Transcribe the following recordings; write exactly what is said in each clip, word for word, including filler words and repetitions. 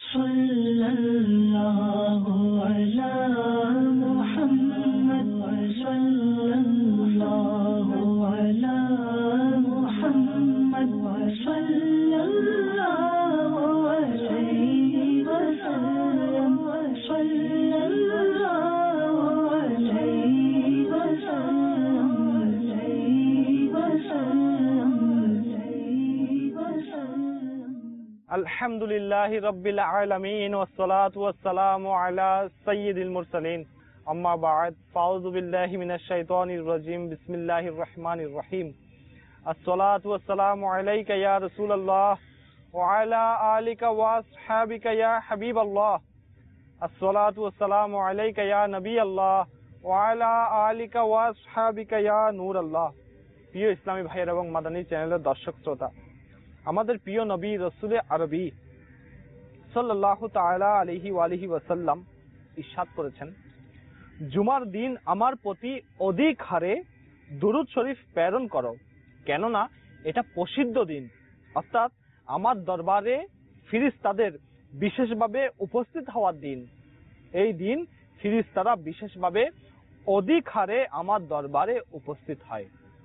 সাল্লাল্লাহু আলা মুহাম্মদ সাল্লাল্লাহু আলা মুহাম্মদ সাল্লাল্লাহু আলাইহি ওয়াসাল্লাম সাল্লাল্লাহু আলাইহি ওয়াসাল্লাম আলাইহি ওয়াসাল্লাম আলাইহি ওয়াসাল্লাম আলহামদুলিল্লাহি রাব্বিল আলামিন ওয়াসসালাতু ওয়াসসালামু আলা সাইয়্যিদিল মুরসালিন আম্মা বা'দ ফাউযু বিল্লাহি মিনাশ শাইতানির রাজীম বিসমিল্লাহির রহমানির রহিম আসসালাতু ওয়াসসালামু আলাইকা ইয়া রাসূলুল্লাহ ওয়া আলা আলিকা ওয়া আসহাবিকা ইয়া হাবিবাল্লাহ আসসালাতু ওয়াসসালামু আলাইকা ইয়া নবিয়াল্লাহ ওয়া আলা আলিকা ওয়া আসহাবিকা ইয়া নূরাল্লাহ। প্রিয় ইসলামী ভাইয়েরা এবং মাদানী চ্যানেলের দর্শক শ্রোতা, আমাদের প্রিয় নবী রাসূল আরবি সাল্লাল্লাহু তাআলা আলাইহি ওয়া আলিহি ওয়াসাল্লাম ইরশাদ করেছেন, জুমার দিন আমার প্রতি অধিক হারে দুরূদ শরীফ প্রেরণ করো, কেননা এটা প্রসিদ্ধ দিন, অর্থাৎ আমার দরবারে ফেরেশতাদের বিশেষভাবে উপস্থিত হওয়ার দিন। এই দিন ফেরেশতারা বিশেষভাবে অধিক হারে আমার দরবারে উপস্থিত হয়।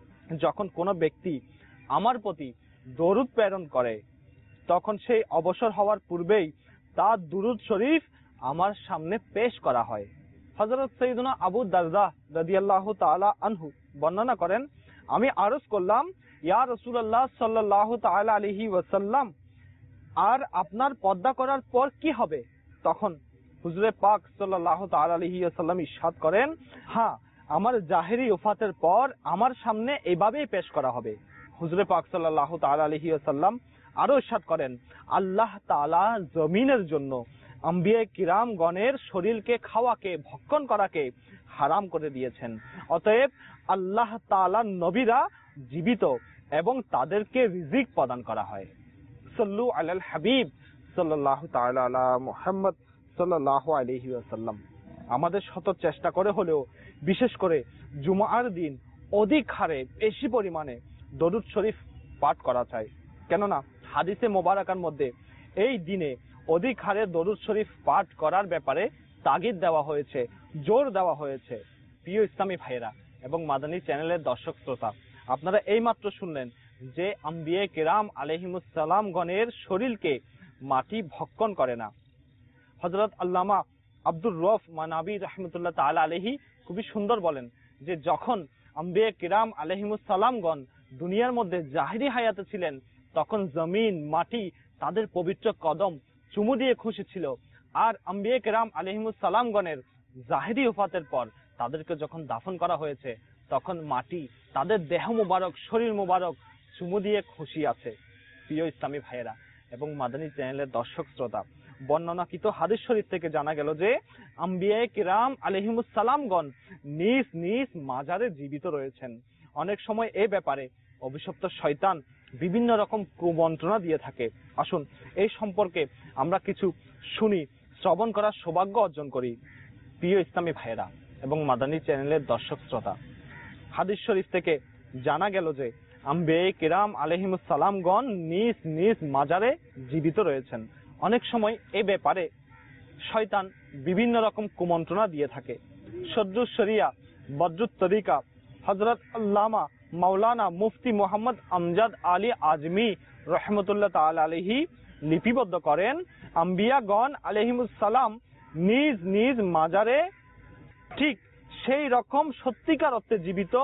যখন কোনো ব্যক্তি আমার প্রতি দরুদ প্রেরণ করে, তখন সেই অবসর হওয়ার পূর্বেই তার দুরুদ শরীফ আমার সামনে পেশ করা হয়। হযরত সাইয়্যিদুনা আবু দারদা রাদিয়াল্লাহু তাআলা আনহু বর্ণনা করেন, আমি আরজ করলাম, ইয়া রাসূলুল্লাহ সাল্লাল্লাহু তাআলা আলাইহি ওয়াসাল্লাম, আর আপনার পর্দা করার পর কি হবে? তখন হুজুরে পাক সাল্লাল্লাহু তাআলা আলাইহি ওয়াসাল্লাম ইরশাদ করেন, হ্যাঁ, আমার জাহেরি ওফাতের পর আমার সামনে এভাবেই পেশ করা হবে। হুজুরে পাক সাল্লাল্লাহু তাআলা আলাইহি ওয়াসাল্লাম আরো ইরশাদ করেন, আল্লাহ তাআলা জমিনের জন্য আম্বিয়া কিরাম গণের শরীরকে খাওয়াকে ভক্ষণ করাকে হারাম করে দিয়েছেন, অতএব আল্লাহ তাআলার নবীরা জীবিত এবং তাদেরকে রিজিক প্রদান করা হয়। সাল্লু আলাল হাবিব সাল্লাল্লাহু তাআলা আলা মুহাম্মদ সাল্লাল্লাহু আলাইহি ওয়াসাল্লাম। আমাদের শত চেষ্টা করে হলেও বিশেষ করে জুমার দিন অধিক হারে বেশি পরিমাণে দরুদ শরীফ পাঠ করা চাই, কেননা হাদিসে মোবারকার মধ্যে এই দিনে অধিক হারে দরুদ শরীফ পাঠ করার ব্যাপারে তাগিদ দেওয়া হয়েছে, জোর দেওয়া হয়েছে। প্রিয় ইসলামী ভাইয়েরা এবং মাদানী চ্যানেলের দর্শক শ্রোতা, আপনারা এইমাত্র শুনলেন যে আম্বিয়া কিরাম আলাইহিমুস সালাম গণের শরীরকে মাটি ভক্ষণ করে না। হযরত আল্লামা আব্দুর রউফ মানাবী রাহমাতুল্লাহ তাআলা আলাইহি খুবই সুন্দর বলেন যে যখন আম্বিয়া কিরাম আলাইহিমুস সালামগণ দুনিয়ার মধ্যে জাহিরি হায়াতে ছিলেন, তখন জমিন মাটি তাদের পবিত্র কদম চুমু দিয়ে খুশি ছিল, আর আম্বিয়া কিরাম আলাইহিমুস সালামগণের জাহিরি ওফাতের পর তাদেরকে যখন দাফন করা হয়েছে, তখন মাটি তাদের দেহ মোবারক, শরীর মোবারক চুমু দিয়ে খুশি আছে। প্রিয় ইসলামী ভাইয়েরা এবং মাদানী চ্যানেলের দর্শক শ্রোতা, বর্ণনাকৃত হাদিস শরীফ থেকে জানা গেল যে আম্বিয়া কিরাম আলাইহিমুস সালামগণ নিজ নিজ মাজারে জীবিত রয়েছেন। অনেক সময় এই ব্যাপারে অভিশপ্ত শয়তান বিভিন্ন রকম কুমন্ত্রণা দিয়ে থাকে। আসুন এই সম্পর্কে আমরা কিছু শুনি, শ্রবণ করার সৌভাগ্য অর্জন করি। প্রিয় ইসলামী ভাইয়েরা এবং মাদানী চ্যানেলের দর্শক শ্রোতা, হাদিস শরীফ থেকে জানা গেল যে আম্বিয়া কিরাম আলাইহিমুস সালামগণ নিজ নিজ মাজারে জীবিত রয়েছেন। অনেক সময় এই ব্যাপারে শয়তান বিভিন্ন রকম কুমন্ত্রণা দিয়ে থাকে। সদ্রুস শরিয়া বদরুত তরিকা হযরত আল্লামা মাওলানা মুফতি মোহাম্মদ আমজাদ আলী আজমি রহমতুল্লাহ তাআলা আলাইহি লিপিবদ্ধ করেন, আম্বিয়াগণ আলাইহিমুস সালাম নিজ নিজ মাজারে ঠিক সেই রকম সত্যিকার অর্থে জীবিত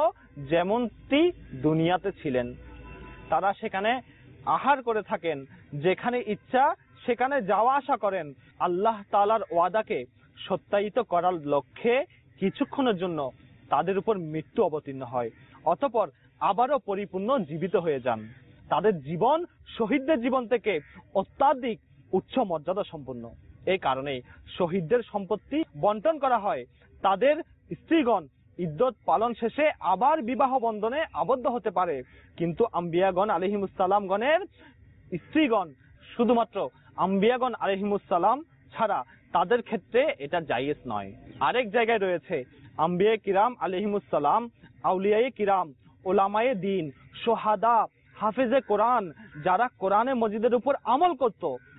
যেমনটি দুনিয়াতে ছিলেন। তারা সেখানে আহার করে থাকেন, যেখানে ইচ্ছা সেখানে যাওয়া আসা করেন। আল্লাহ তাআলার ওয়াদাকে সত্যায়িত করার লক্ষ্যে কিছুক্ষণের জন্য তাদের উপর মৃত্যু অবতীর্ণ হয়, অতঃপর আবারও পরিপূর্ণ জীবিত হয়ে যান। তাদের জীবন শহীদদের জীবন থেকে অত্যাধিক উচ্চ মর্যাদা সম্পন্ন। এই কারণে শহীদদের সম্পত্তি বন্টন করা হয়। তাদের স্ত্রীগণ ইদ্দত পালন শেষে আবার বিবাহ বন্ধনে আবদ্ধ হতে পারে, কিন্তু আম্বিয়াগণ আলাইহিমুস সালামগণের স্ত্রীগণ শুধুমাত্র আম্বিয়াগণ আলাইহিমুস সালাম ছাড়া তাদের ক্ষেত্রে এটা জায়েজ নয়। আরেক জায়গায় রয়েছে আম্বিয়া কিরাম আলাইহিমুস সালাম, আউলিয়ায়ে কিরাম, ওলামায়ে দ্বীন, সোহাদা, হাফেজে কোরআন, যারা কোরআনে মজিদের উপর আমল করত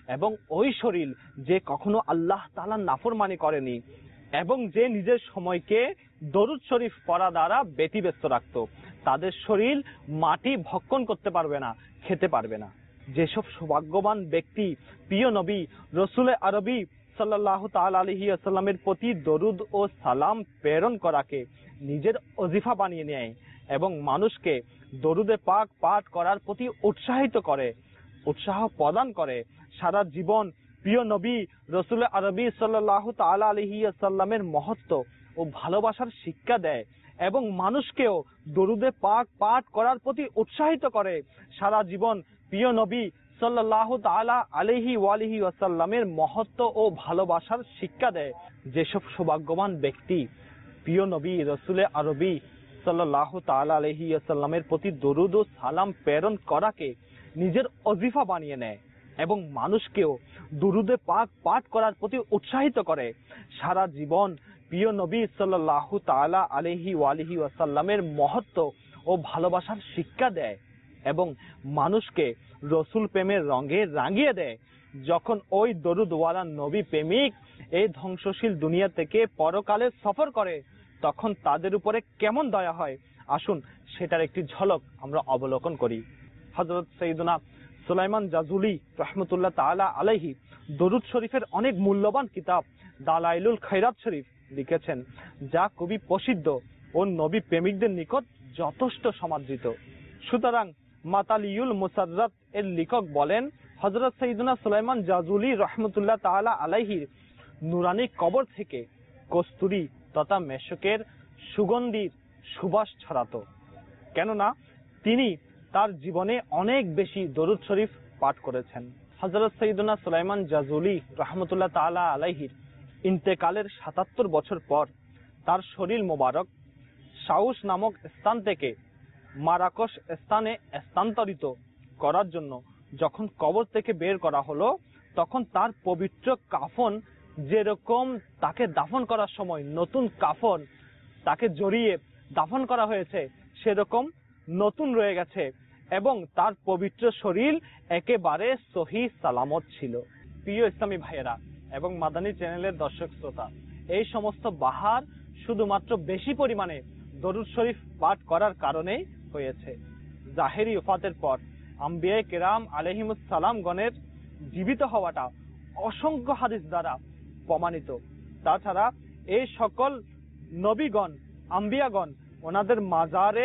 এবং ওই শরীর যে কখনো আল্লাহ তাআলার নাফরমানি করেনি এবং যে নিজের সময়কে দরুদ শরীফ পড়া দ্বারা ব্যতিব্যস্ত রাখত, তাদের শরীর মাটি ভক্ষণ করতে পারবে না, খেতে পারবে না। যেসব সৌভাগ্যবান ব্যক্তি প্রিয় নবী রসুল আরবি সাল্লাল্লাহু তাআলা আলাইহি ওয়াসাল্লামের প্রতি দরুদ ও সালাম প্রেরণ করাকে নিজের ওজিফা বানিয়ে নেয় এবং মানুষকে দরুদে পাক পাঠ করার প্রতি উৎসাহিত করে, উৎসাহ প্রদান করে, সারা জীবন প্রিয় নবী রসুল আরবি সাল্লাল্লাহু তাআলা আলাইহি ওয়াসাল্লামের মহত্ব ও ভালোবাসার শিক্ষা দেয় এবং মানুষকেও দরুদে পাক পাঠ করার প্রতি উৎসাহিত করে, সারা জীবন প্রিয় নবী সাল্লাল্লাহু তাআলা আলাইহি ওয়ালিহি ওয়াসাল্লামের মহত্ব ও ভালোবাসার শিক্ষা দেয়। যেসব সৌভাগ্যবান ব্যক্তি প্রিয় নবী রসুল আরবি সাল্লাল্লাহু তাআলা আলাইহি ওয়াসাল্লামের প্রতি দরুদ ও সালাম প্রেরণ করাকে নিজের ওজিফা বানিয়ে নেয় এবং মানুষকেও দরুদে পাক পাঠ করার প্রতি উৎসাহিত করে, সারা জীবন প্রিয় নবী সাল্লাল্লাহু তাআলা আলাইহি ওয়ালিহি ওয়াসাল্লামের মহত্ব ও ভালোবাসার শিক্ষা দেয় এবং মানুষকে রসুল প্রেমের রঙে রাঙিয়ে দেয়। যখন ওই দরুদওয়ালা নবী প্রেমিক এই ধ্বংসশীল দুনিয়া থেকে পরকালে সফর করে, তখন তাদের উপরে কেমন দয়া হয়, আসুন সেটার একটি ঝলক আমরা অবলোকন করি। হযরত সাইয়্যিদুনা সুলাইমান জাজুলি রাহমাতুল্লাহ তাআলা আলাইহি দরুদ শরীফের অনেক মূল্যবান কিতাব দালাইলুল খায়রাত শরীফ লিখেছেন, যা খুবই প্রসিদ্ধ ও নবী প্রেমিকদের নিকট যথেষ্ট সমাদৃত। সুতরাং মাতালিউল মুসাররাত এর লেখক বলেন, হযরত সাইয়্যিদুনা সুলাইমান জাজুলি রাহমাতুল্লাহ তাআলা আলাইহির নুরানি কবর থেকে কস্তুরী তথা মেশকের সুগন্ধির সুবাস ছড়াতো, কেননা তিনি তার জীবনে অনেক বেশি দরুদ শরীফ পাঠ করেছেন। হযরত সাইয়্যিদুনা সুলাইমান জাজুলি রাহমাতুল্লাহ তাআলা আলাইহির ইন্তেকালের সাতাত্তর বছর পর তার শরীর মোবারক সাউস নামক স্থান থেকে মারাকশ স্থানে স্থানান্তরিত করার জন্য যখন কবর থেকে বের করা হলো, তখন তার পবিত্র কাফন যেরকম তাকে দাফন করার সময় নতুন কাফন তাকে জড়িয়ে দাফন করা হয়েছে সেরকম নতুন রয়ে গেছে এবং তার পবিত্র শরীর একেবারে সহি সালামত ছিল। প্রিয় ইসলামী ভাইয়েরা এবং মাদানী চ্যানেলের দর্শক শ্রোতা, এই সমস্ত বাহার শুধুমাত্র বেশি পরিমাণে দরুদ শরীফ পাঠ করার কারণেই হয়েছে। জাহেরি ওফাতের পর আম্বিয়া কেরাম আলাইহিমুস সালাম গণের জীবিত হওয়াটা অসংখ্য হাদিস দ্বারা প্রমাণিত। তাছাড়া এই সকল নবীগণ আম্বিয়াগণ ওনাদের মাজারে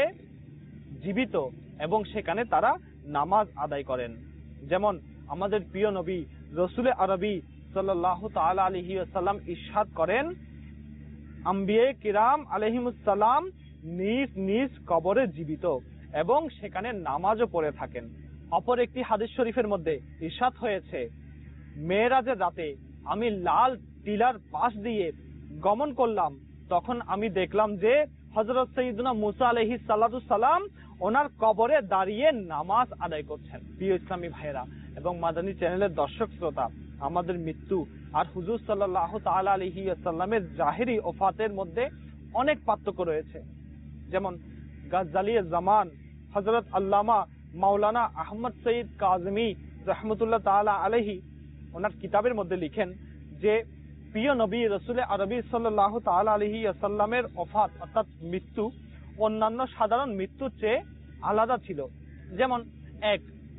জীবিত এবং সেখানে তারা নামাজ আদায় করেন। যেমন আমাদের প্রিয় নবী রসুল আরবি সাল্লাল্লাহু তাআলা আলাইহি ওয়াসাল্লাম ইরশাদ করেন, আম্বিয়া কিরাম আলাইহিমুস সালাম নিজ নিজ কবরে জীবিত এবং সেখানে নামাজও পড়ে থাকেন। অপর একটি হাদিস শরীফের মধ্যে ইরশাদ হয়েছে, মেরাজের রাতে আমি লাল টিলার পাশ দিয়ে গমন করলাম, তখন আমি দেখলাম যে হযরত সাইয়্যিদুনা মুসা আলাইহিস সালাতু সালাম ওনার কবরে দাঁড়িয়ে নামাজ আদায় করছেন। প্রিয় ইসলামী ভাইয়েরা এবং মাদানী চ্যানেলের দর্শক শ্রোতা, আমাদের মৃত্যু আর হুজুর সাল্লাল্লাহু তাআলা আলাইহি ওয়াসাল্লামের জাহেরি ওফাতের মধ্যে অনেক পার্থক্য রয়েছে। যেমন গাজ্জালিয়ে জামান হযরত আল্লামা মাওলানা আহমদ সঈদ কাজেমী রাহমাতুল্লাহ তাআলা আলাইহি ওনার কিতাবের মধ্যে লিখেন যে প্রিয় নবী রসুল আরবি সাল্লাল্লাহু তাআলা আলাইহি ওয়াসাল্লামের ওফাত অর্থাৎ মৃত্যু অন্যান্য সাধারণ মৃত্যুর চেয়ে আলাদা ছিল। যেমন এক,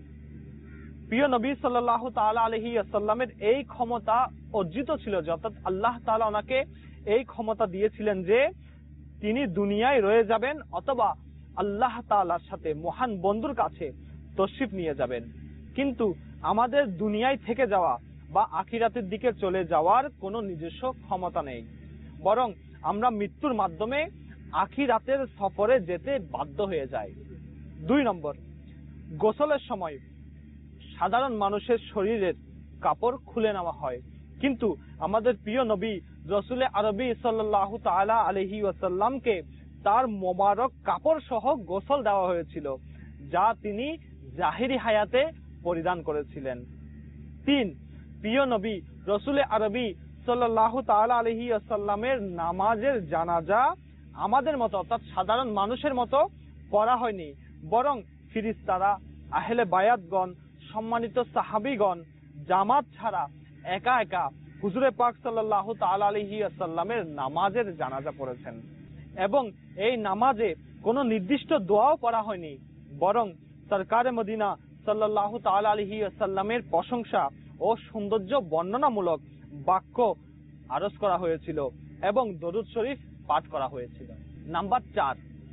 প্রিয় নবী সাল্লাল্লাহু তাআলা আলাইহি ওয়াসাল্লামের এই ক্ষমতা অর্জিত ছিল যে অর্থাৎ আল্লাহ তাআলা ওনাকে এই ক্ষমতা দিয়েছিলেন যে তিনি দুনিয়ায় রয়ে যাবেন অথবা আল্লাহ তাআলার সাথে মহান বন্ধুর কাছে তশরিফ নিয়ে যাবেন, কিন্তু আমাদের দুনিয়ায় থেকে যাওয়া বা আখিরাতের দিকে চলে যাওয়ার কোনো নিজস্ব ক্ষমতা নেই, বরং আমরা মৃত্যুর মাধ্যমে আখিরাতের সফরে যেতে বাধ্য হয়ে যাই। দুই নম্বর, গোসলের সময় সাধারণ মানুষের শরীরের কাপড় খুলে নেওয়া হয়, কিন্তু আমাদের প্রিয় নবী রসুল আরবি সাল্লাল্লাহু তাআলা আলাইহি ওয়াসাল্লামকে তার মোবারক কাপড় সহ গোসল দেওয়া হয়েছিল, যা তিনি জাহেরি হায়াতে পরিধান করেছিলেন। তিন, প্রিয় নবী রসুল আরবি সাল্লাল্লাহু তাআলা আলাইহি ওয়াসাল্লামের নামাজের জানাজা আমাদের মতো অর্থাৎ সাধারণ মানুষের মতো পড়া হয়নি, বরং ফিরিস্তারা, আহলে বায়াতগণ, সম্মানিত সাহাবীগণ, জামাত ছাড়া একা একা হুজুরে পাক সাল্লাল্লাহু তাআলা আলাইহি ওয়াসাল্লামের নামাজের জানাজা পড়েছেন এবং এই নামাজে কোনো নির্দিষ্ট দোয়াও পড়া হয়নি, বরং সরকারে মদিনা সাল্লাল্লাহু তাআলা আলাইহি ওয়াসাল্লামের প্রশংসা ও সৌন্দর্য বর্ণনামূলক বাক্য আরজ করা হয়েছিল এবং দরুদ শরীফ পাঠ করা হয়েছিল। নাম্বার চার,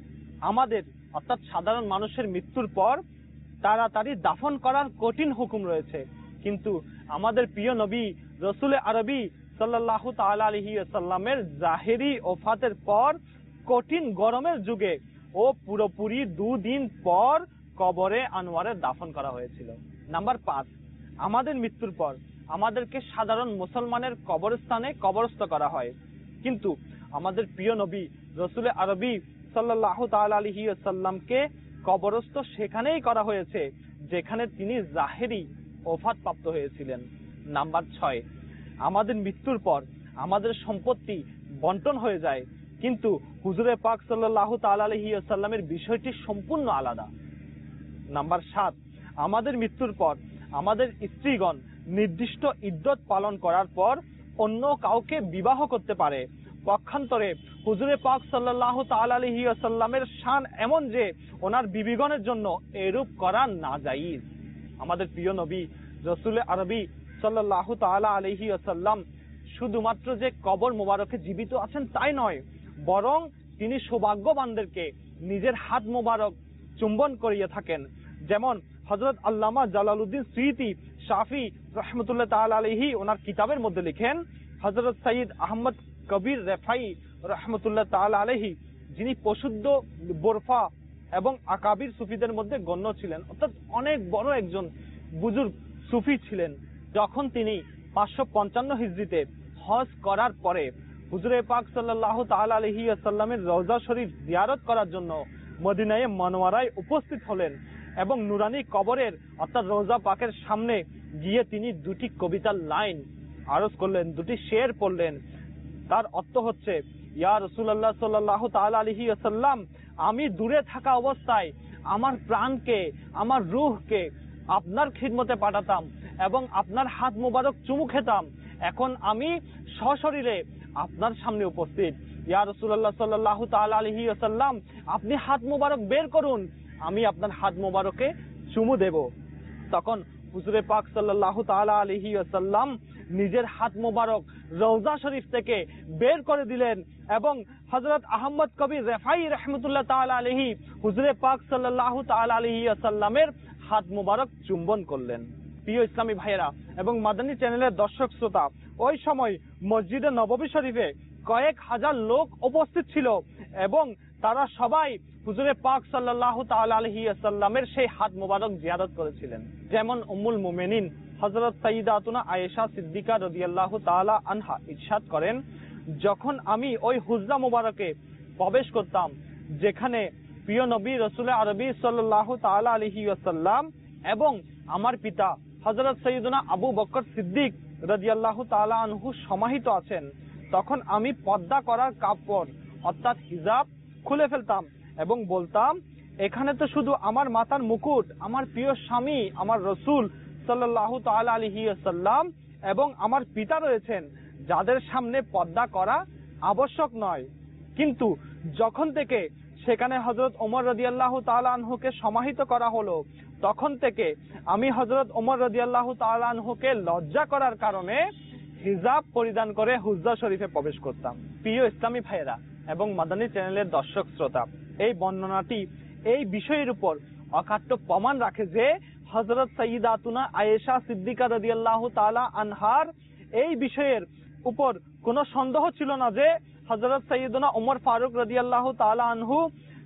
আমাদের অর্থাৎ সাধারণ মানুষের মৃত্যুর পর তাড়াতাড়ি দাফন করার কঠিন হুকুম রয়েছে, কিন্তু আমাদের প্রিয় নবী রসুল আরবি সাল্লাল্লাহু তাআলা আলাইহি ওয়াসাল্লামের জাহেরি ওফাতের পর কঠিন গরমের যুগে ও পুরোপুরি দুদিন পর কবরে আনোয়ারে দাফন করা হয়েছিল। নাম্বার পাঁচ, আমাদের মৃত্যুর পর আমাদেরকে সাধারণ মুসলমানের কবরস্থানে কবরস্থ করা হয়, কিন্তু আমাদের প্রিয় নবী রসুল আরবি সাল্লাল্লাহু তাআলা আলাইহি ওয়াসাল্লামকে কবরস্থ সেখানেই করা হয়েছে যেখানে তিনি জাহেরি ওফাত প্রাপ্ত হয়েছিলেন। নাম্বার ছয়, আমাদের মৃত্যুর পর আমাদের সম্পত্তি বন্টন হয়ে যায়, কিন্তু হুজুরে পাক সাল্লাল্লাহু তাআলা আলাইহি ওয়াসাল্লামের বিষয়টি সম্পূর্ণ আলাদা। নাম্বার সাত, আমাদের মৃত্যুর পর আমাদের স্ত্রীগণ নির্দিষ্ট ইদ্দত পালন করার পর অন্য কাউকে বিবাহ করতে পারে। পক্ষান্তরে হুজুরে পাক সাল্লাল্লাহু তাআলা আলাইহি ওয়াসাল্লামের শান এমন যে ওনার বিবিগণের জন্য এরূপ করা নাজায়েজ। আমাদের প্রিয় নবী রাসূল আরবি সাল্লাল্লাহু তাআলা আলাইহি ওয়াসাল্লাম শুধুমাত্র যে কবর মোবারকে জীবিত আছেন তাই নয়, বরং তিনি সৌভাগ্যবানদেরকে নিজের হাত মোবারক চুম্বন করিয়ে থাকেন। যেমন হযরত আল্লামা জালালউদ্দিন সুয়ুতী শাফি রাহমাতুল্লাহ তাআলা আলাইহি ওনার কিতাবের মধ্যে লিখেন, হযরত সৈয়দ আহমদ কবির রেফাই রাহমাতুল্লাহ তাআলা আলাইহি, যিনি প্রসিদ্ধ বোরফা এবং আকাবির সুফিদের মধ্যে গণ্য ছিলেন, অর্থাৎ অনেক বড় একজন বুজুর্গ সুফি ছিলেন, যখন তিনি পাঁচশো পঞ্চান্ন হিজরিতে হজ করার পরে হুজুরে পাক সাল্লাল্লাহু তাআলা আলাইহি ওয়াসাল্লামের রওজা শরীফ জিয়ারত করার জন্য মদিনায়ে মুনাওয়ারায় উপস্থিত হলেন এবং নুরানি কবরের অর্থাৎ রওজা পাকের সামনে গিয়ে তিনি দুটি কবিতার লাইন আরজ করলেন, দুটি শের পড়লেন। তার অর্থ হচ্ছে, ইয়া রাসূলুল্লাহ সাল্লাল্লাহু তাআলা আলাইহি ওয়াসাল্লাম, আমি দূরে থাকা অবস্থায় আমার প্রাণকে, আমার রূহকে আপনার খিদমতে পাঠাতাম এবং আপনার হাত মোবারক চুমু খেতাম। এখন আমি সশরীরে আপনার সামনে উপস্থিত। ইয়া রাসূলুল্লাহ সাল্লাল্লাহু তাআলা আলাইহি ওয়াসাল্লাম, আপনি হাত মোবারক বের করুন, আমি আপনার হাত মোবারকে চুমু দেব। তখন হুজুরে পাক সাল্লাল্লাহু তাআলা আলাইহি ওয়াসাল্লাম নিজের হাত মোবারক রওজা শরীফ থেকে বের করে দিলেন এবং হযরত আহমদ কবির রেফাই রাহমাতুল্লাহ তাআলা আলাইহি হুজুরে পাক সাল্লাল্লাহু তাআলা আলাইহি ওয়াসাল্লামের হাত মোবারক চুম্বন করলেন। প্রিয় ইসলামী ভাইয়েরা এবং মাদানী চ্যানেলের দর্শক শ্রোতা, ওই সময় মসজিদে নববী শরীফে কয়েক হাজার লোক উপস্থিত ছিল এবং তারা সবাই হুজুরে পাক সাল্লাল্লাহু তাআলা আলাইহি ওয়াসাল্লামের সেই হাত মোবারক জিয়ারত করেছিলেন। যেমন উম্মুল মুমিনিন হযরত সাইয়্যিদাতুনা আয়েশা সিদ্দিকা রাদিয়াল্লাহু তাআলা আনহা ইরশাদ করেন, যখন আমি ওই হুজরা মোবারকে প্রবেশ করতাম যেখানে প্রিয় নবী রাসূল আরবি সাল্লাল্লাহু তাআলা আলাইহি ওয়াসাল্লাম এবং আমার পিতা হযরত সাইয়্যিদুনা আবু বকর সিদ্দিক রাদিয়াল্লাহু তাআলা আনহু সমাহিত আছেন, তখন আমি পর্দা করার কাপড় অর্থাৎ হিজাব খুলে ফেলতাম এবং বলতাম, এখানে তো শুধু আমার মাথার মুকুট, আমার প্রিয় স্বামী আমার রাসূল সাল্লাল্লাহু তাআলা আলাইহি ওয়াসাল্লাম এবং আমার পিতা রয়েছেন, যাদের সামনে পর্দা করা আবশ্যক নয়। কিন্তু যখন থেকে সেখানে হযরত ওমর রাদিয়াল্লাহু তাআলা আনহুকে সমাহিত করা হলো, তখন থেকে আমি হযরত ওমর রাদিয়াল্লাহু তাআলা আনহুকে লজ্জা করার কারণে হিজাব পরিধান করে হুজরা শরীফে প্রবেশ করতাম। প্রিয় ইসলামী ভাইয়েরা এবং মাদানী চ্যানেলের দর্শক শ্রোতা, এই বর্ণনাটি এই বিষয়ের উপর অকাট্য প্রমাণ রাখে যে হযরত সাইয়্যিদাতুনা আয়েশা সিদ্দিকা রাদিয়াল্লাহু তাআলা আনহার এই বিষয়ের উপর কোনো সন্দেহ ছিল না যে হযরত সাইয়্যিদুনা ওমর ফারুক রাদিয়াল্লাহু তাআলা আনহু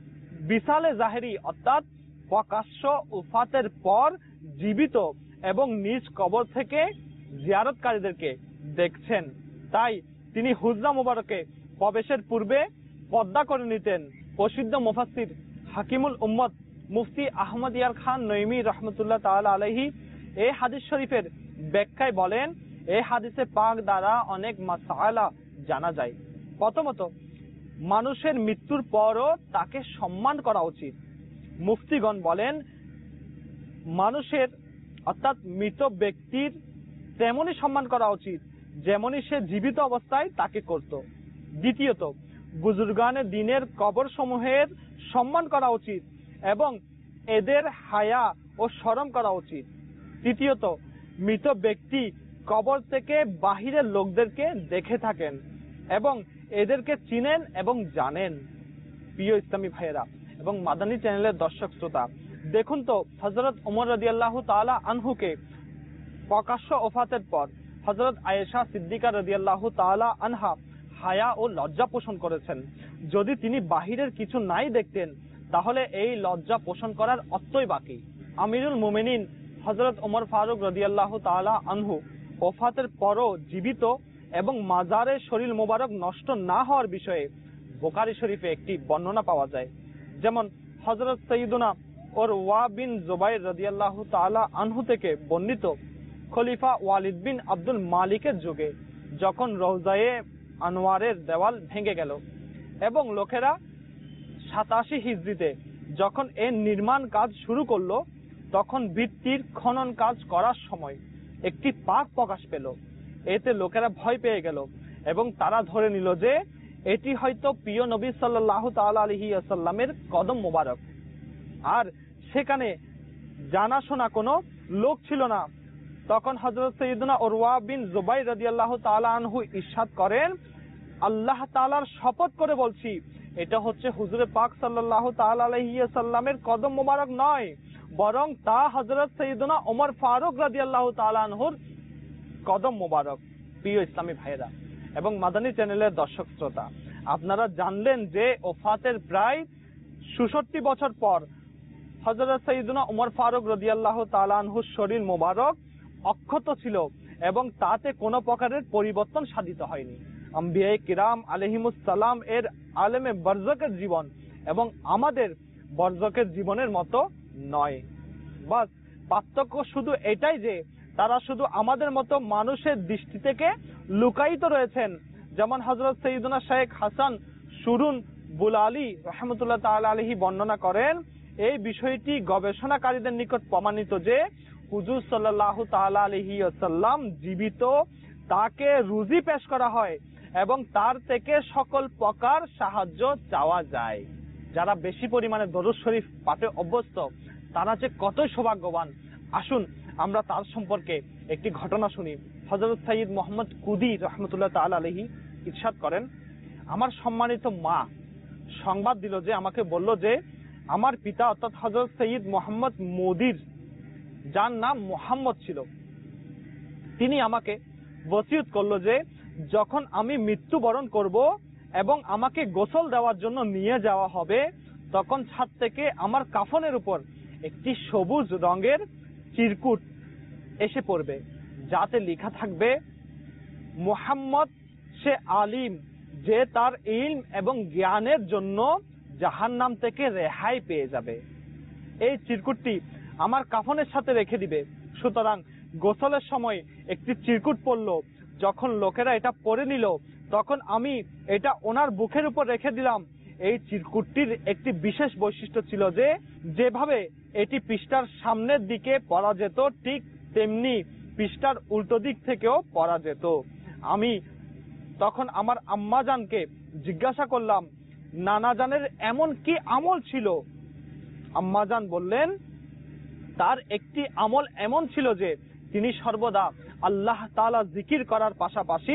বিসালে জাহেরি অর্থাৎ প্রকাশ্য ওফাতের পর জীবিত এবং নিজ কবর থেকে জিয়ারতকারীদেরকে দেখছেন। তাই তিনি হুজরা মোবারকে প্রবেশের পূর্বে পর্দা করে নিতেন। প্রসিদ্ধ মুফাসসির হাকিমুল উম্মত মুফতি আহমদ ইয়ার খান নঈমী রাহমাতুল্লাহ তাআলা আলাইহি এই হাদিস শরীফের ব্যাখ্যায় বলেন, এই হাদিসে পাক দ্বারা অনেক মাসআলা জানা যায়। প্রথমত, মানুষের মৃত্যুর পরও তাকে সম্মান করা উচিত। মুফতিগণ বলেন, মানুষের অর্থাৎ মৃত ব্যক্তির তেমনই সম্মান করা উচিত যেমনই সে জীবিত অবস্থায় তাকে করত। দ্বিতীয়ত, বুজুর্গানে দিনের কবর সমূহের সম্মান করা উচিত এবং এদের হায়া ও শরম করা উচিত। তৃতীয়ত, মৃত ব্যক্তি কবর থেকে বাহিরের লোকদেরকে দেখে থাকেন এবং এদেরকে চিনেন এবং জানেন। প্রিয় ইসলামী ভাইয়েরা এবং মাদানী চ্যানেলের দর্শক শ্রোতা, দেখুন তো হযরত ওমর রাদিয়াল্লাহু তাআলা আনহুকে প্রকাশ্য ওফাতের পর হযরত আয়েশা সিদ্দিকা রাদিয়াল্লাহু তাআলা আনহা হায়া ও লজ্জা পোষণ করেছেন। যদি তিনি বাহিরের কিছু নাই দেখতেন তাহলে এই লজ্জা পোষণ করার অর্থই বাকি। আমিরুল মুমিনিন হযরত ওমর ফারুক রাদিয়াল্লাহু তাআলা আনহু ওফাতের পরও জীবিত এবং মাজারে শরীর মোবারক নষ্ট না হওয়ার বিষয়ে বুখারী শরীফে একটি বর্ণনা পাওয়া যায়। যেমন হযরত সাইয়্যিদুনা উরওয়া বিন জুবাইর রাদিয়াল্লাহু তাআলা আনহু থেকে বর্ণিত, খলিফা ওয়ালিদ বিন আব্দুল মালিকের যুগে যখন রওজায়ে আনোয়ারের দেওয়াল ভেঙে গেল এবং লোকেরা সাতাশি হিজরিতে যখন এর নির্মাণ কাজ শুরু করলো, তখন ভিত্তির খনন কাজ করার সময় একটি পাক প্রকাশ পেল। এতে লোকেরা ভয় পেয়ে গেল এবং তারা ধরে নিল যে এটি হয়তো প্রিয় নবী সাল্লাল্লাহু তাআলা আলাইহি ওয়াসাল্লামের কদম মোবারক। আর সেখানে জানাশোনা কোনো লোক ছিল না। তখন হযরত সাইয়্যিদুনা উরওয়া বিন জুবাইর রাদিয়াল্লাহু তাআলা আনহু ইরশাদ করেন, আল্লাহ তাআলার শপথ করে বলছি, এটা হচ্ছে হুজুরে পাক সাল্লাল্লাহু তাআলা আলাইহি ওয়াসাল্লামের কদম মোবারক নয়, বরং তা হযরত সাইয়্যিদুনা ওমর ফারুক রাদিয়াল্লাহু তাআলা আনহুর কদম মোবারক। প্রিয় ইসলামী ভাইয়েরা এবং মাদানী চ্যানেলের দর্শক শ্রোতা, আপনারা জানলেন যে ওফাতের প্রায় ষষট্টি বছর পর হযরত সাইয়্যিদুনা ওমর ফারুক রাদিয়াল্লাহু তাআলা আনহুর শরীর মোবারক অক্ষত ছিল এবং তাতে কোনো প্রকারের পরিবর্তন সাধিত হয়নি। আম্বিয়ায়ে কিরাম আলাইহিমুস সালাম এর আলেমে বরজকের জীবন এবং আমাদের বরজকের জীবনের মতো নয়। বাস পার্থক্য শুধু এটাই যে তারা শুধু আমাদের মতো মানুষের দৃষ্টি থেকে লুকায়িত রয়েছেন। যেমন হযরত সাইয়্যিদুনা শেখ হাসান সুরুন বুলালি রাহমাতুল্লাহ তাআলা আলাইহি বর্ণনা করেন, এই বিষয়টি গবেষণাকারীদের নিকট প্রমাণিত যে হুজুর সাল্লাল্লাহু তাআলা আলাইহি ওয়াসাল্লাম জীবিত, তাকে রুজি পেশ করা হয় এবং তার থেকে সকল প্রকার সাহায্য চাওয়া যায়। যারা বেশি পরিমাণে দরুদ শরীফ পাঠে অভ্যস্ত তারা যে কতই সৌভাগ্যবান। আসুন আমরা তার সম্পর্কে একটি ঘটনা শুনি। হযরত সাইয়্যিদ মুহাম্মদ কুদি রাহমাতুল্লাহ তাআলা আলাইহি ইরশাদ করেন, আমার সম্মানিত মা সংবাদ দিল যে আমাকে বলল যে আমার পিতা অর্থাৎ হযরত সাইয়্যিদ মুহাম্মদ মুদির, যার নাম মুহাম্মদ ছিল, তিনি আমাকে ওসিয়ত করলো যে যখন আমি মৃত্যুবরণ করব এবং আমাকে গোসল দেওয়ার জন্য নিয়ে যাওয়া হবে, তখন ছাদ থেকে আমার কাফনের উপর একটি সবুজ রঙের চিরকুট এসে পড়বে, যাতে লেখা থাকবে, মুহাম্মদ সে আলিম যে তার ইলম এবং জ্ঞানের জন্য জাহান্নাম থেকে রেহাই পেয়ে যাবে। এই চিরকুটটি আমার কাফনের সাথে রেখে দিবে। সুতরাং গোসলের সময় একটি চিরকুট পড়লো। যখন লোকেরা এটা পরে নিল তখন আমি এটা ওনার বুকের উপর রেখে দিলাম। এই চিরকুটটির একটি বিশেষ বৈশিষ্ট্য ছিল যে যেভাবে এটি পৃষ্ঠার সামনের দিকে পড়া যেত ঠিক তেমনি পৃষ্ঠার উল্টো দিক থেকেও পড়া যেত। আমি তখন আমার আম্মাজানকে জিজ্ঞাসা করলাম, নানাজানের এমন কি আমল ছিল? আম্মাজান বললেন, তার একটি আমল এমন ছিল যে তিনি সর্বদা আল্লাহ তাআলা জিকির করার পাশাপাশি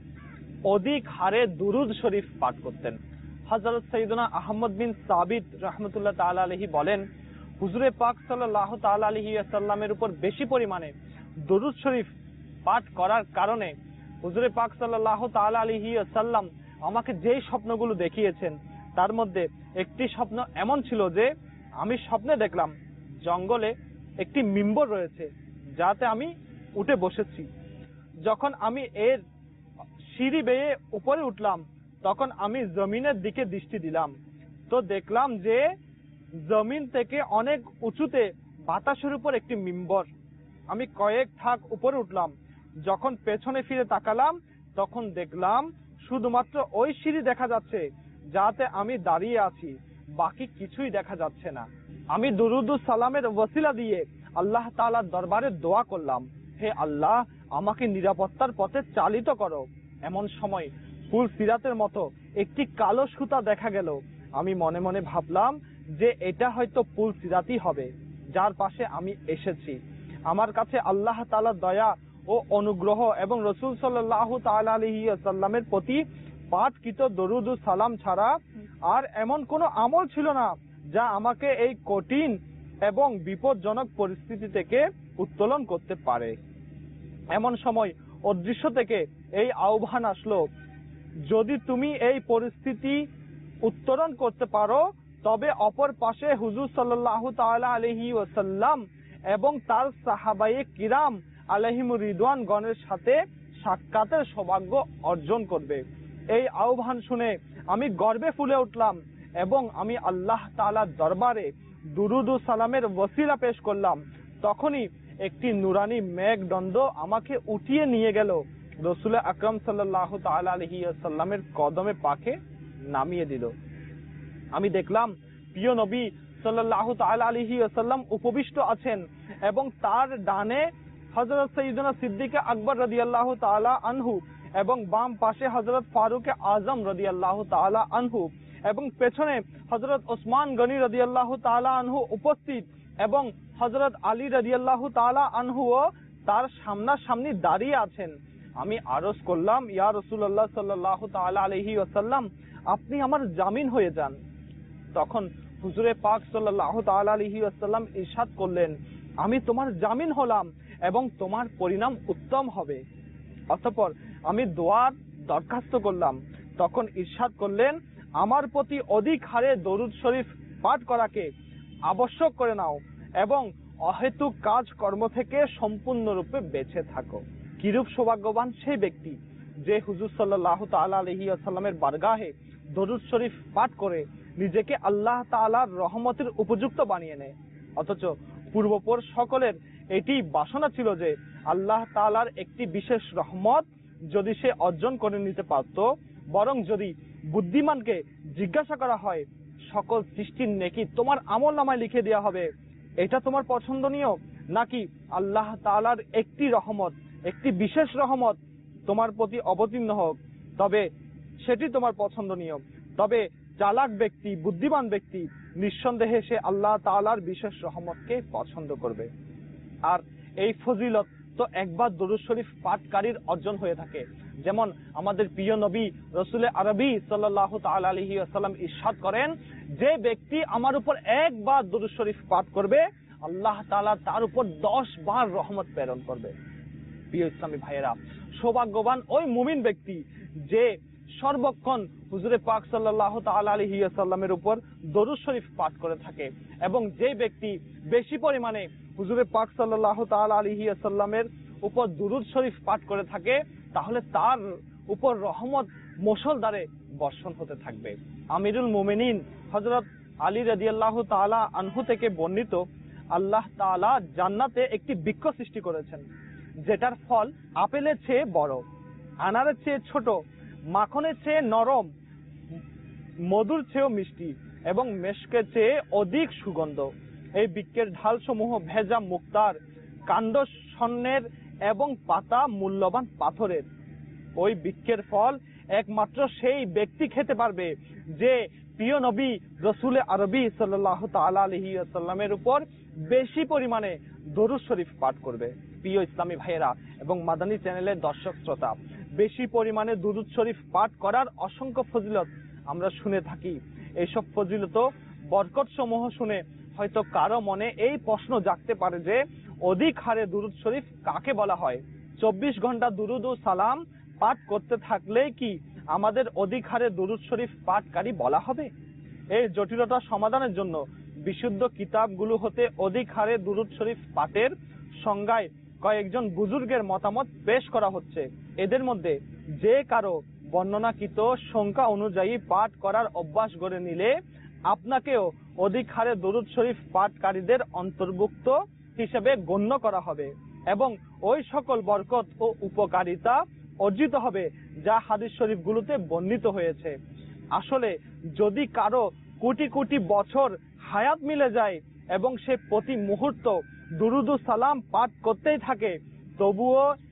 অধিক হারে দুরুদ শরীফ পাঠ করতেন। হযরত সাইয়্যিদুনা আহমদ বিন সাবিত রাহমাতুল্লাহ তাআলা আলাইহি বলেন, হুজুরে পাক সাল্লাল্লাহু তাআলা আলাইহি ওয়াসাল্লামের উপর বেশি পরিমাণে দুরুদ শরীফ পাঠ করার কারণে হুজুরে পাক সাল্লাল্লাহু তাআলা আলাইহি ওয়াসাল্লাম আমাকে যেই স্বপ্নগুলো দেখিয়েছেন তার মধ্যে একটি স্বপ্ন এমন ছিল যে আমি স্বপ্নে দেখলাম জঙ্গলে একটি মিম্বর রয়েছে, যাতে আমি উঠে বসেছি। যখন আমি এর সিঁড়ি বেয়ে উপরে উঠলাম তখন আমি জমিনের দিকে দৃষ্টি দিলাম, তো দেখলাম যে জমিন থেকে অনেক উঁচুতে বাতাসের উপর একটি মিম্বর। আমি কয়েক ধাপ উপরে উঠলাম, যখন পেছনে ফিরে তাকালাম তখন দেখলাম শুধুমাত্র ওই সিঁড়ি দেখা যাচ্ছে যাতে আমি দাঁড়িয়ে আছি, বাকি কিছুই দেখা যাচ্ছে না। আমি দুরুদ ও সালামের ওসিলা দিয়ে আল্লাহ তাআলার দরবারে দোয়া করলাম, হে আল্লাহ, আমাকে নিরাপত্তার পথে চালিত করো। এমন সময় ফুল সিরাতের মতো একটি কালো সুতা দেখা গেল। আমি মনে মনে ভাবলাম যে এটা হয়তো ফুল সিরাতই হবে, যার পাশে আমি এসেছি। আমার কাছে আল্লাহ তাআলার দয়া ও অনুগ্রহ এবং রাসূল সাল্লাল্লাহু তাআলা আলাইহি ওয়াসাল্লামের প্রতি পাঠকৃত দরুদ ও সালাম ছাড়া আর এমন কোনো আমল ছিল না যা আমাকে এই কঠিন এবং বিপজ্জনক পরিস্থিতি থেকে উত্তোলন করতে পারে। এমন সময় অদৃশ্য থেকে এই আহ্বান আসলো, যদি তুমি এই পরিস্থিতি উত্তরণ করতে পারো তবে অপর পাশে হুজুর সাল্লাল্লাহু তাআলা আলাইহি ওয়াসাল্লাম এবং তার সাহাবায়ে কিরাম আলাইহিমুর রিদওয়ান গণের সাথে সাক্ষাতের সৌভাগ্য অর্জন করবে। এই আহ্বান শুনে আমি গর্বে ফুলে উঠলাম এবং আমি আল্লাহ তাআলার দরবারে দুরুদ ও সালামের ওসিলা পেশ করলাম। তখনই একটি নুরানি মেঘদণ্ড আমাকে উঠিয়ে নিয়ে গেল রাসূল আকরাম সাল্লাল্লাহু তাআলা আলাইহি ওয়াসাল্লামের কদমে পাকে নামিয়ে দিল। আমি দেখলাম প্রিয় নবী সাল্লাল্লাহু তাআলা আলাইহি ওয়াসাল্লাম উপবিষ্ট আছেন এবং তার ডানে হযরত সাইয়্যিদুনা সিদ্দিক আকবর রাদিয়াল্লাহু তাআলা আনহু এবং বাম পাশে হযরত ফারুক আজম রাদিয়াল্লাহু তাআলা আনহু এবং পেছনে হযরত ওসমান গনি রাদিয়াল্লাহু তাআলা আনহু উপস্থিত এবং হযরত আলী রাদিয়াল্লাহু তাআলা আনহুও তার সামনাসামনি দাঁড়িয়ে আছেন। আমি আরজ করলাম, ইয়া রাসূলুল্লাহ সাল্লাল্লাহু তাআলা আলাইহি ওয়াসাল্লাম, আপনি আমার জামিন হয়ে যান। তখন হুজুরে পাক সাল্লাল্লাহু তাআলা আলাইহি ওয়াসাল্লাম ইরশাদ করলেন, আমি তোমার জামিন হলাম এবং তোমার পরিণাম উত্তম হবে। অতঃপর আমি দোয়ার দরখাস্ত করলাম। তখন ইরশাদ করলেন, আমার প্রতি অধিক হারে দরুদ শরীফ পাঠ করাকে আবশ্যক করে নাও এবং অহেতুক কাজ কর্ম থেকে সম্পূর্ণরূপে বেঁচে থাকো। কিরূপ সৌভাগ্যবান সেই ব্যক্তি যে হুজুর সাল্লাল্লাহু তাআলা আলাইহি ওয়াসাল্লামের বারগাহে দরুদ শরীফ পাঠ করে নিজেকে আল্লাহ তাআলার রহমতের উপযুক্ত বানিয়ে নেয়। অথচ পূর্বপর সকলের এটি বাসনা ছিল যে আল্লাহ তাআলার একটি বিশেষ রহমত যদি সে অর্জন করে নিতে পারত, বরং যদি বুদ্ধিমানকে জিজ্ঞাসা করা হয় সকল সৃষ্টির নেকি তোমার আমলনামায় লিখে দেওয়া হবে, এটা তোমার পছন্দনীয় নাকি আল্লাহ তাআলার একটি রহমত, একটি বিশেষ রহমত তোমার প্রতি অবতীর্ণ হোক, তবে সেটি তোমার পছন্দনীয়। তবে চালাক ব্যক্তি, বুদ্ধিমান ব্যক্তি নিঃসন্দেহে সে আল্লাহ তাআলার বিশেষ রহমতকে পছন্দ করবে। আর এই ফজিলত তো একবার দরুদ শরীফ পাঠকারীর অর্জন হয়ে থাকে। যেমন আমাদের প্রিয় নবী রাসূল আরবি সাল্লাল্লাহু তাআলা আলাইহি ওয়াসাল্লাম ইরশাদ করেন, যে ব্যক্তি আমার উপর একবার দরুদ শরীফ পাঠ করবে আল্লাহ তাআলা তার উপর দশ বার রহমত প্রেরণ করবে। প্রিয় ইসলামী ভাইয়েরা, সৌভাগ্যবান ওই মুমিন ব্যক্তি যে সর্বক্ষণ হুজুরে পাক সাল্লাল্লাহু তাআলা আলাইহি ওয়াসাল্লামের উপর দরুদ শরীফ পাঠ করে থাকে এবং যে ব্যক্তি বেশি পরিমাণে হুজুরে পাক সাল্লাল্লাহু তাআলা আলাইহি ওয়াসাল্লামের উপর দুরূদ শরীফ পাঠ করে থাকে, তাহলে তার উপর রহমত মুষলধারে বর্ষণ হতে থাকবে। আমিরুল মুমিনিন হযরত আলী রাদিয়াল্লাহু তাআলা আনহু থেকে বর্ণিত, আল্লাহ তাআলা জান্নাতে একটি বৃক্ষ সৃষ্টি করেছেন যেটার ফল আপেলের চেয়ে বড়, আনারের চেয়ে ছোট, মাখনের চেয়ে নরম, মধুর চেয়েও মিষ্টি এবং মেশকের চেয়ে অধিক সুগন্ধ। এই বৃক্ষের ঢালসমূহ ভেজা মুক্তার, কাণ্ড স্বর্ণের এবং পাতা মূল্যবান পাথরের। ওই বৃক্ষের ফল একমাত্র সেই ব্যক্তি খেতে পারবে যে প্রিয় নবী রাসূল আরবি সাল্লাল্লাহু তাআলা আলাইহি ওয়াসাল্লামের উপর বেশি পরিমাণে দরুদ শরীফ পাঠ করবে। প্রিয় ইসলামী ভাইয়েরা এবং মাদানী চ্যানেলের দর্শক শ্রোতা, বেশি পরিমাণে দুরূদ শরীফ পাঠ করার অসংখ্য ফজিলত আমরা শুনে থাকি। এইসব ফজিলত বরকত সমূহ শুনে হয়তো কারো মনে এই প্রশ্ন জাগতে পারে যে অধিক হারে দুরূদ শরীফ কাকে বলা হয়? চব্বিশ ঘন্টা দুরূদ ও সালাম পাঠ করতে থাকলে কি আমাদের অধিক হারে দুরূদ শরীফ পাঠকারী বলা হবে? এই জটিলতা সমাধানের জন্য বিশুদ্ধ কিতাবগুলো হতে অধিক হারে দুরূদ শরীফ পাঠের সংজ্ঞায় কয়েকজন বুজুর্গের মতামত পেশ করা হচ্ছে। এদের মধ্যে যে কারো বর্ণনাকৃত সংখ্যা অনুযায়ী পাঠ করার অভ্যাস গড়ে নিলে আপনাকেও অধিক হারে দরুদ শরীফ পাঠকারীদের অন্তর্ভুক্ত হিসেবে গণ্য করা হবে এবং ওই সকল বরকত ও উপকারিতা অর্জিত হবে যা হাদিস শরীফগুলোতে বর্ণিত হয়েছে। আসলে যদি কারো কোটি কোটি বছর হায়াত মিলে যায় এবং সে প্রতি মুহূর্ত দুরুদ ও সালাম পাঠ করতেই থাকে, তবুও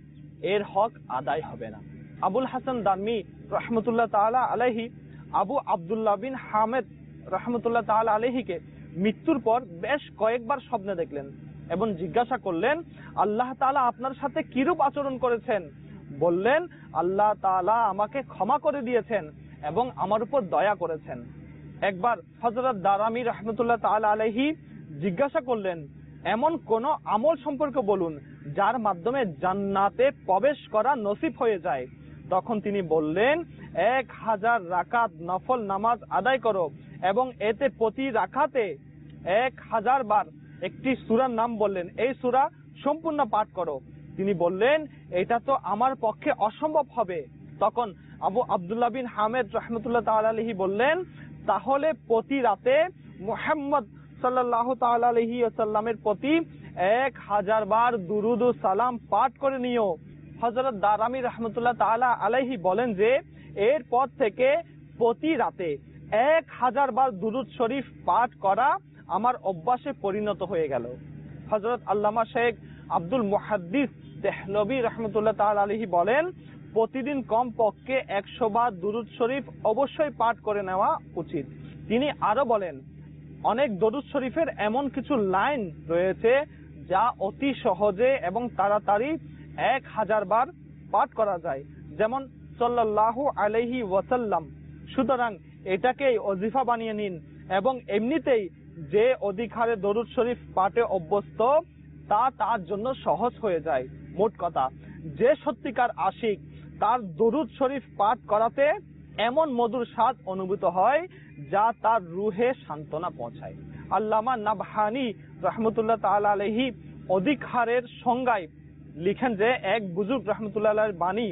এর হক আদায় হবে না। আবুল হাসান দানমি রহমতুল্লাহ তাআলা আলাইহি আবু আব্দুল্লাহ বিন হামেদ রহমতুল্লাহ তাআলা আলাইহিকে মৃত্যুর পর বেশ কয়েকবার স্বপ্নে দেখলেন এবং জিজ্ঞাসা করলেন, আল্লাহ তাআলা আপনার সাথে কিরূপ আচরণ করেছেন? বললেন, আল্লাহ তাআলা আমাকে ক্ষমা করে দিয়েছেন এবং আমার উপর দয়া করেছেন। একবার হযরত দারামি রহমতুল্লাহ তাআলা আলাইহি জিজ্ঞাসা করলেন, এমন কোন আমল সম্পর্কে বলুন যার মাধ্যমে জান্নাতে প্রবেশ করা নসিব হয়ে যায়। তখন তিনি বললেন, এক হাজার রাকাত নফল নামাজ আদায় করো এবং এতে প্রতি রাকাতে এক হাজার বার একটি সূরার নাম বললেন, এই সূরা সম্পূর্ণ পাঠ করো। তিনি বললেন, এটা তো আমার পক্ষে অসম্ভব হবে। তখন আবু আব্দুল্লাহ বিন হামেদ রহমতুল্লাহ তাআলা আলাইহি বললেন, তাহলে প্রতি রাতে মুহাম্মদ সাল্লাল্লাহু তাআলা আলাইহি ওয়াসাল্লামের প্রতি এক হাজার বার দুরুদ ও সালাম পাঠ করে নিও। হযরত দারামি রহমতুল্লাহ তাআলা আলাইহি বলেন যে এরপর থেকে প্রতি রাতে এক হাজার বার দুরুদ শরীফ পাঠ করা আমার অভ্যাসে পরিণত হয়ে গেল। হযরত আল্লামা শেখ আব্দুল মুহাদ্দিস দেহলভী রহমতুল্লাহ তাআলা আলাইহি বলেন, প্রতিদিন কম পক্ষে একশো বার দুরুদ শরীফ অবশ্যই পাঠ করে নেওয়া উচিত। তিনি আরো বলেন, অনেক দরুদ শরীফের এমন কিছু লাইন রয়েছে যা অতি সহজে এবং তাড়াতাড়ি এক হাজার বার পাঠ করা যায়, যেমন সাল্লাল্লাহু আলাইহি ওয়াসাল্লাম। সুতরাং এটাকেই ওজিফা বানিয়ে নিন এবং এমনিতেই যে অধিক হারে দরুদ শরীফ পাঠে অভ্যস্ত তা তার জন্য সহজ হয়ে যায়। মোট কথা, যে সত্যিকার আশিক তার দরুদ শরীফ পাঠ করাতে এমন মধুর স্বাদ অনুভূত হয় যা তার রুহে সান্ত্বনা পৌঁছায়। আল্লামা নাবহানী রহমতুল্লাহ তাআলা আলাইহি অধিক হারের সংজ্ঞায় লিখেন যে এক বুজুর্গ রহমতুল্লাহ আলাইহির বাণী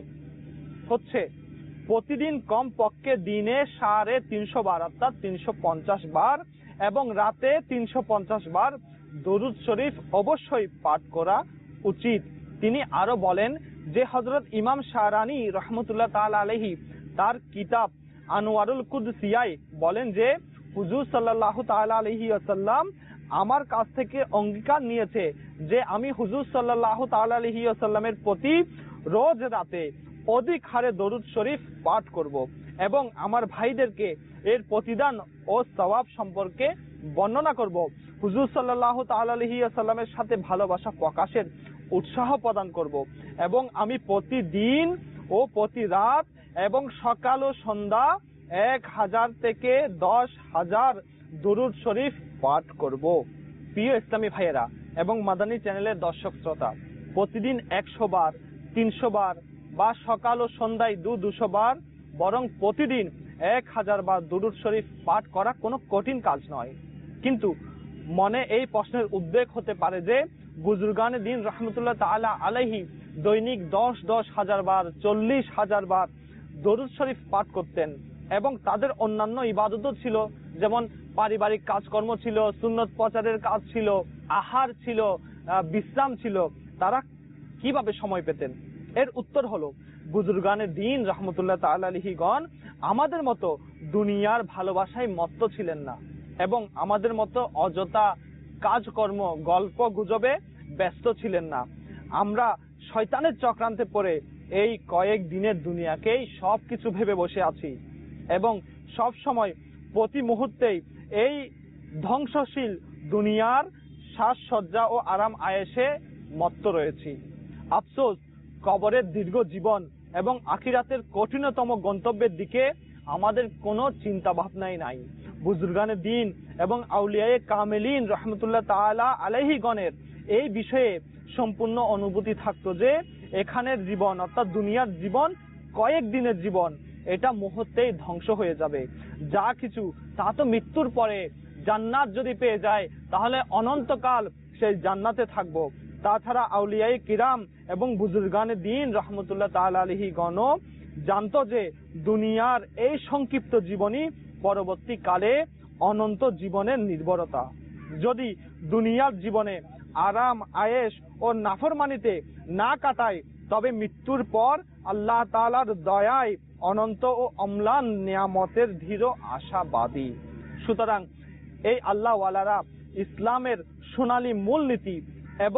হচ্ছে, প্রতিদিন কম পক্ষে দিনে সাড়ে তিনশো বার অর্থাৎ তিনশো পঞ্চাশ বার এবং রাতে তিনশো পঞ্চাশ বার দরুদ শরীফ অবশ্যই পাঠ করা উচিত। তিনি আরো বলেন যে হযরত ইমাম শারানি রহমতুল্লাহ তাআলা আলাইহি তার কিতাব আনোয়ারুল কুদসিয়ায় বলেন যে হুজুর সাল্লাল্লাহু তাআলা আলাইহি ওয়াসাল্লাম আমার কাছ থেকে অঙ্গীকার নিয়েছে যে আমি হুজুর সাল্লাল্লাহু তাআলা আলাইহি ওয়াসাল্লামের প্রতি রোজ রাতে অধিক হারে দরুদ শরীফ পাঠ করব এবং আমার ভাইদেরকে এর প্রতিদান ও সওয়াব সম্পর্কে বর্ণনা করব। হুজুর সাল্লাল্লাহু তাআলা আলাইহি ওয়াসাল্লামের সাথে ভালোবাসা প্রকাশের উৎসাহ প্রদান করব এবং আমি প্রতিদিন ও প্রতি রাত এবং সকাল ও সন্ধ্যা এক হাজার থেকে দশ হাজার দরুদ শরীফ পাঠ করব। প্রিয় ইসলামী ভাইয়েরা এবং মাদানী চ্যানেলের দর্শক শ্রোতা, প্রতিদিন একশো বার, তিনশো বার বা সকাল ও সন্ধ্যায় দু দুশো বার বরং প্রতিদিন এক হাজার বার দরুদ শরীফ পাঠ করা কোনো কঠিন কাজ নয়। কিন্তু মনে এই প্রশ্নের উদ্বেগ হতে পারে যে বুজুর্গানে দিন রহমতুল্লাহ তাআলা আলাইহি দৈনিক দশ দশ হাজার বার, চল্লিশ হাজার বার দরুদ শরীফ পাঠ করতেন এবং তাদের অন্যান্য ইবাদতও ছিল, যেমন পারিবারিক কাজকর্ম ছিল, সুন্নত প্রচারের কাজ ছিল, আহার ছিল, বিশ্রাম ছিল। তারা কিভাবে সময় পেতেন? এর উত্তর হলো, বুজুর্গানে দিন রহমতুল্লাহ তাআলা আলাইহি গণ আমাদের মতো দুনিয়ার ভালোবাসায় মত্ত ছিলেন না এবং আমাদের মতো অযথা কাজকর্ম, গল্প গুজবে ব্যস্ত ছিলেন না। আমরা শয়তানের চক্রান্তে পড়ে এই কয়েক দিনের দুনিয়াকেই সবকিছু ভেবে বসে আছি এবং সব সময় প্রতি মুহূর্তেই এই ধ্বংসশীল দুনিয়ার সাজসজ্জা ও আরাম আয়েশে মত্ত রয়েছি। আফসোস, কবরের দীর্ঘ জীবন এবং আখিরাতের কঠিনতম গন্তব্যের দিকে আমাদের কোনো চিন্তা ভাবনাই নাই। বুজুর্গানে দিন এবং আউলিয়ায়ে কামেলিন রহমতুল্লাহ তাআলা আলাইহি গণের এই বিষয়ে সম্পূর্ণ অনুভূতি থাকতো যে এখানের জীবন অর্থাৎ দুনিয়ার জীবন কয়েক দিনের জীবন, এটা মুহূর্তেই ধ্বংস হয়ে যাবে। যা কিছু তা তো মৃত্যুর পরে, জান্নাত যদি পেয়ে যায় তাহলে অনন্তকাল সেই জান্নাতে থাকবো। তাছাড়া আউলিয়ায়ে কিরাম এবং বুজুর্গানে দিন রহমতুল্লাহ তাআলা আলাইহি গণ জানতো যে দুনিয়ার এই সংক্ষিপ্ত জীবনই পরবর্তী কালে অনন্ত জীবনের নির্ভরতা। যদি দুনিয়ার জীবনে আরাম আয়েশ ও নাফরমানিতে না কাটায় তবে মৃত্যুর পর আল্লাহ তাআলার দয়ায় অনন্ত ও অম্লান নিয়ামতের দৃঢ় আশাবাদী। সুতরাং এই আল্লাহ ওয়ালারা ইসলামের সোনালী মূলনীতি এবং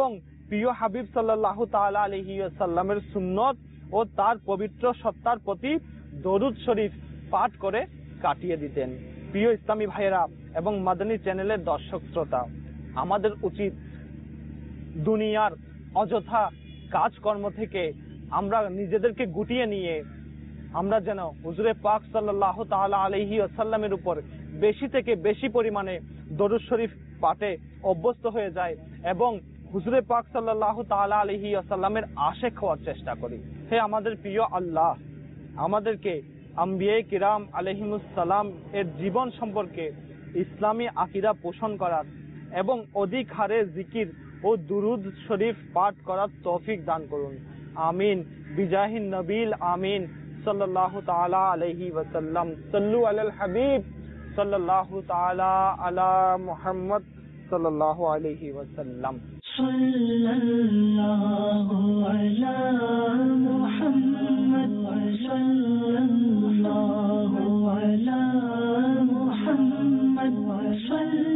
প্রিয় হাবিব সাল্লাল্লাহু তাআলা আলাইহি ওয়াসাল্লামের সুন্নত ও তার পবিত্র সত্তার প্রতি দরুদ শরীফ পাঠ করে কাটিয়ে দিতেন। প্রিয় ইসলামী ভাইয়েরা এবং মাদানী চ্যানেলের দর্শক শ্রোতা, আমাদের উচিত দুনিয়ার অযথা কাজকর্ম থেকে আমরা নিজেদেরকে গুটিয়ে নিয়ে আমরা যেন হুজুরে পাক সাল্লাল্লাহু তাআলা আলাইহি ওয়াসাল্লামের উপর বেশি থেকে বেশি পরিমাণে দরুদ শরীফ পাঠে অভ্যস্ত হয়ে যায় এবং হুজুরে পাক সাল্লাল্লাহু তাআলা আলাইহি ওয়াসাল্লামের আশিক হওয়ার চেষ্টা করি। হে আমাদের প্রিয় আল্লাহ, আমাদেরকে আম্বিয়ে কিরাম আলাইহিমুস সালাম এর জীবন সম্পর্কে ইসলামী আকীদা পোষণ করার এবং অধিক হারে জিকির ও দুরুদ শরীফ পাঠ করার তৌফিক দান করুন। আমিন বিজাহিন নবীল আমিন সাল্লাল্লাহু তাআলা আলাইহি ওয়াসাল্লাম। সাল্লু আলাল হাবিব সাল্লাল্লাহু তাআলা আলা মুহাম্মদ সাল্লাল্লাহু আলাইহি ওয়াসাল্লাম। সাল্লাল্লাহু আলা মুহাম্মদ সাল্লাল্লাহু আলা মুহাম্মদ